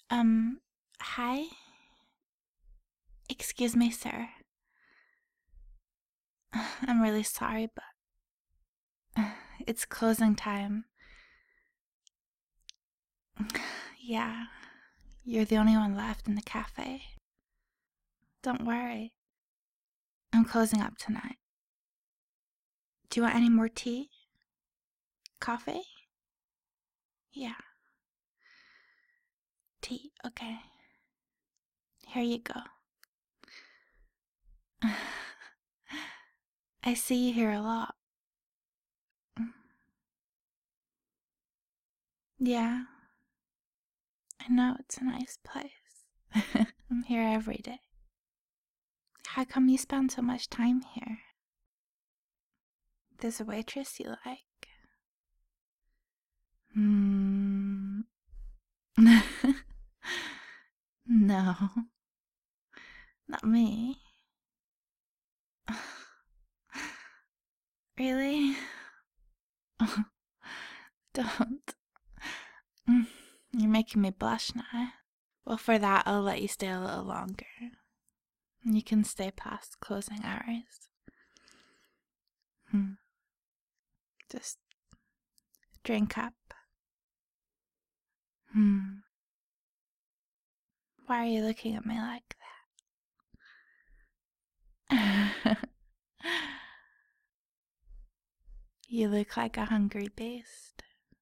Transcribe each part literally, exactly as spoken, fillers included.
Um, hi? Excuse me, sir. I'm really sorry, but it's closing time. Yeah, you're the only one left in the cafe. Don't worry. I'm closing up tonight. Do you want any more tea? Coffee? Yeah. Tea, okay. Here you go. I see you here a lot. Yeah, I know it's a nice place. I'm here every day. How come you spend so much time here? There's a waitress you like? Hmm. No, not me. Really? Don't. Mm, You're making me blush now. Well, for that, I'll let you stay a little longer. You can stay past closing hours. Hmm. Just drink up. Hmm. Why are you looking at me like that? You look like a hungry beast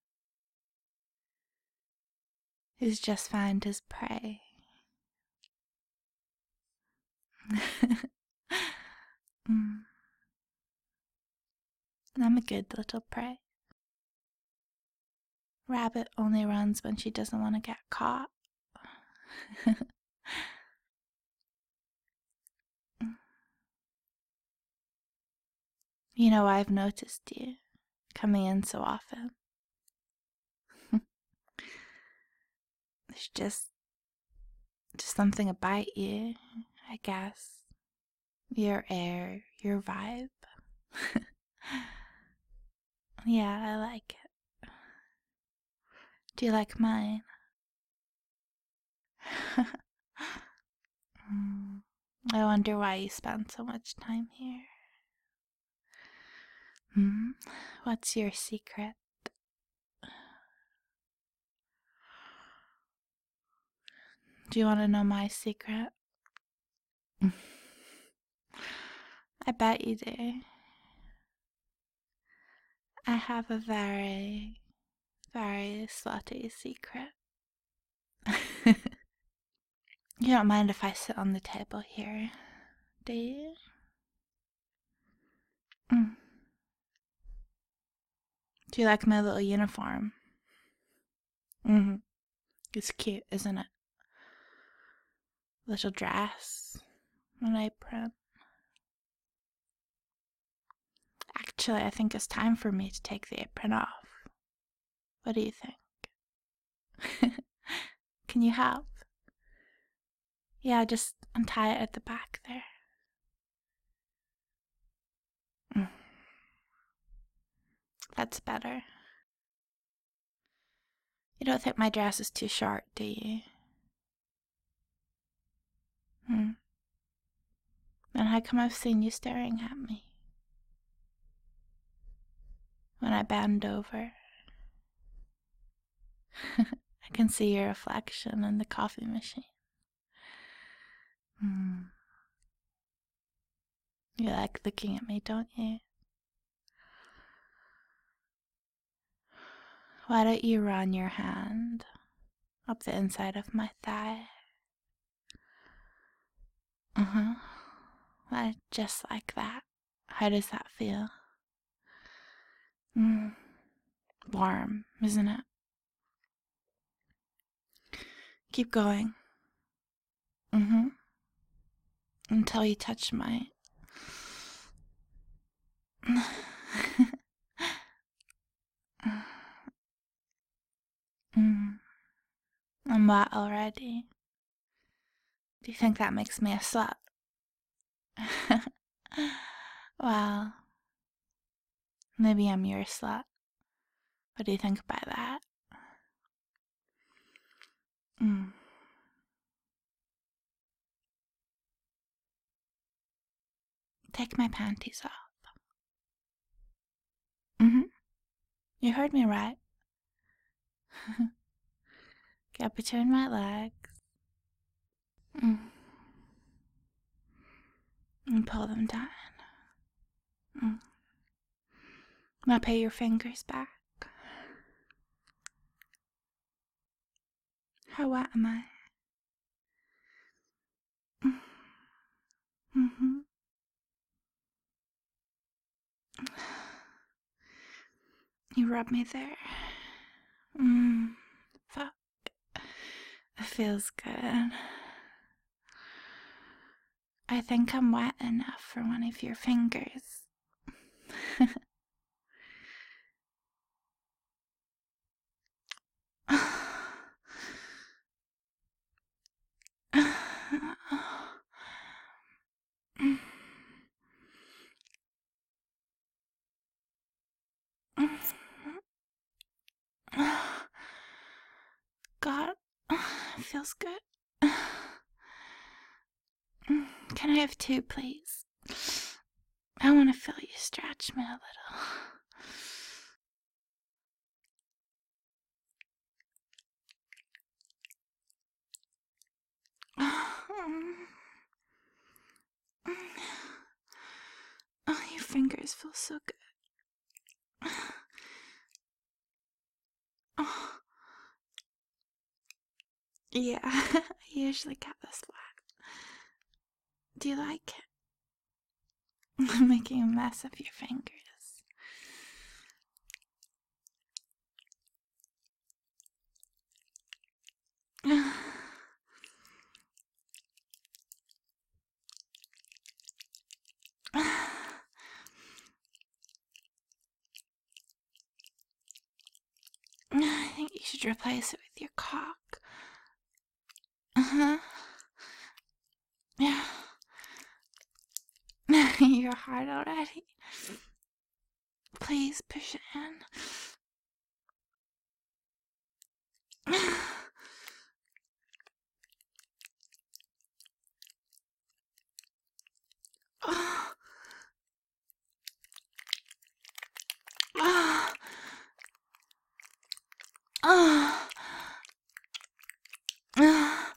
who's just found his prey. Mm. I'm a good little prey. Rabbit only runs when she doesn't want to get caught. You know, I've noticed you coming in so often. There's just just something about you, I guess. Your air, your vibe. Yeah, I like it. Do you like mine? Hmm. I wonder why you spend so much time here. Hmm? What's your secret? Do you want to know my secret? I bet you do. I have a very, very slutty secret. You don't mind if I sit on the table here, do you? Mm. Do you like my little uniform? Mm-hmm. It's cute, isn't it? Little dress, an apron. Actually, I think it's time for me to take the apron off. What do you think? Can you help? Yeah, just untie it at the back there. Mm. That's better. You don't think my dress is too short, do you? Hmm. Then how come I've seen you staring at me when I bend over? I can see your reflection in the coffee machine. Hmm. You like looking at me, don't you? Why don't you run your hand up the inside of my thigh? Uh-huh. Like, just like that. How does that feel? Mm. Warm, isn't it? Keep going. Mm-hmm. Until you touch my... mm. I'm wet already. Do you think that makes me a slut? Well, maybe I'm your slut. What do you think about that? Mm. take my panties off. Mm-hmm. You heard me right. Get between my legs. Mm. And pull them down. Mm. Now pay your fingers back. How wet am I? Mm-hmm. You rub me there. Mmm. Fuck. It feels good. I think I'm wet enough for one of your fingers. God, it feels good. Can I have two, please? I want to feel you stretch me a little. Oh, your fingers feel so good. Oh. Yeah, I usually get this wet. Do you like it? I'm making a mess of your fingers. I think you should replace it with your cock. Uh-huh. Yeah. You're hard already. Please push it in. Oh. Oh. Oh. Oh.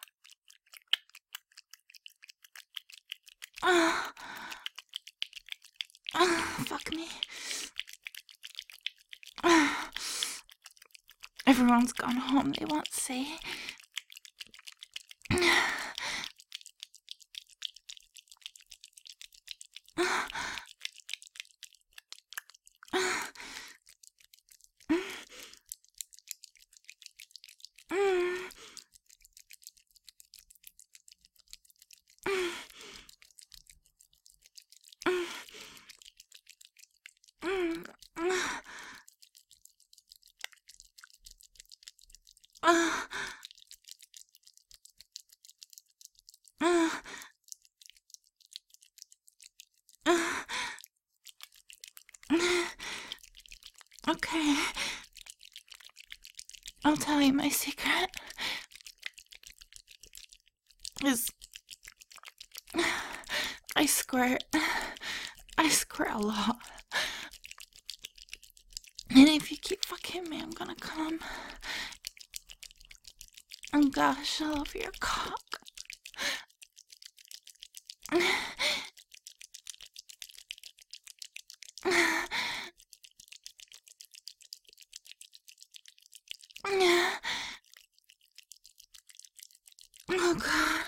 Oh. Oh. Fuck me. Oh. Everyone's gone home. They won't see. Okay. I'll tell you my secret. Is I squirt. I squirt a lot. And if you keep fucking me, I'm gonna come and gush all over your cock. Oh God.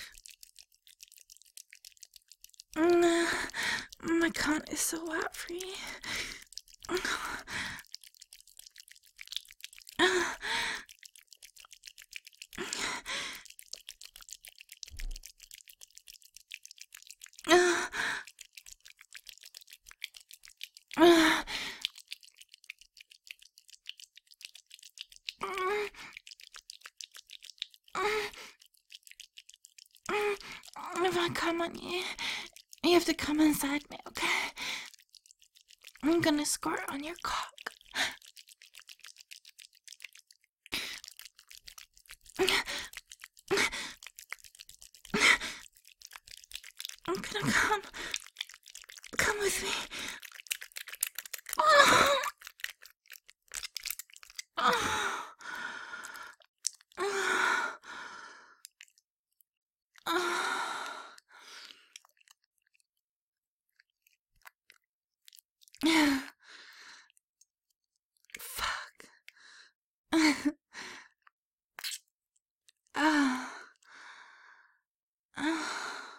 My cunt is so wet for you. If I come on you, you have to come inside me, okay? I'm gonna squirt on your cock. I'm gonna come with me. Oh. Oh. Oh. Oh. Fuck. Ah. Ah.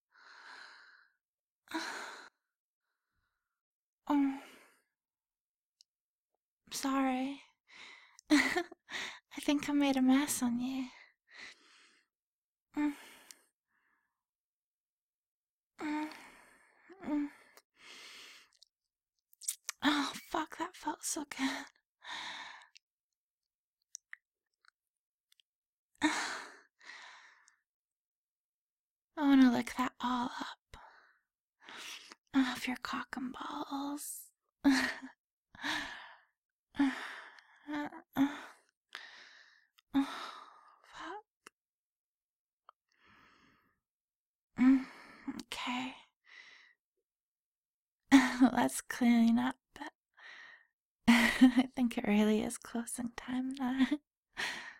Oh, sorry. I think I made a mess on you. Mm, mm, mm. Oh, fuck, that felt so good. I want to lick that all up. Off your cock and balls. Oh, fuck. Mm, okay. Let's clean up. I think it really is closing time now.